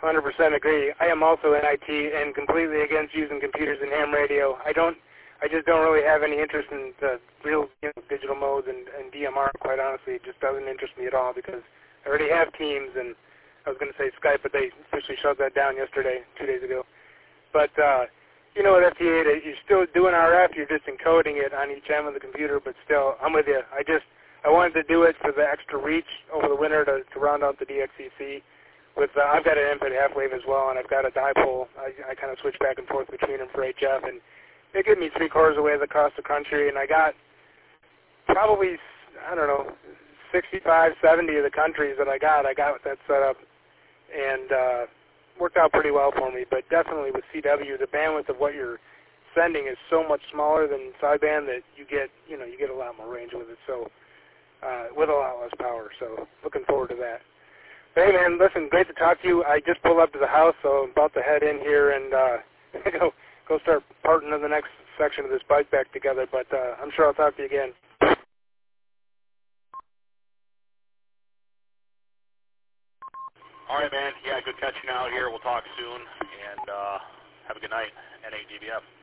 100% agree. I am also in IT and completely against using computers in ham radio. I just don't really have any interest in the real digital modes and DMR, quite honestly. It just doesn't interest me at all because I already have Teams, and I was going to say Skype, but they officially shut that down yesterday, 2 days ago. But, with FT8, you're still doing RF, you're just encoding it on each end of the computer, but still, I'm with you. I wanted to do it for the extra reach over the winter to round out the DXCC. I've got an input half wave as well, and I've got a dipole. I kind of switch back and forth between them for HF, and they give me 3/4 of the way across the country, and I got probably, 65, 70 of the countries that I got with that set up, and worked out pretty well for me. But definitely with CW, the bandwidth of what you're sending is so much smaller than sideband that you get a lot more range with it. So with a lot less power. So looking forward to that. But hey, man, listen, great to talk to you. I just pulled up to the house, so I'm about to head in here and go start parting of the next section of this bike back together. But I'm sure I'll talk to you again. All right, man. Yeah, good catching out here. We'll talk soon, and have a good night, NADBF.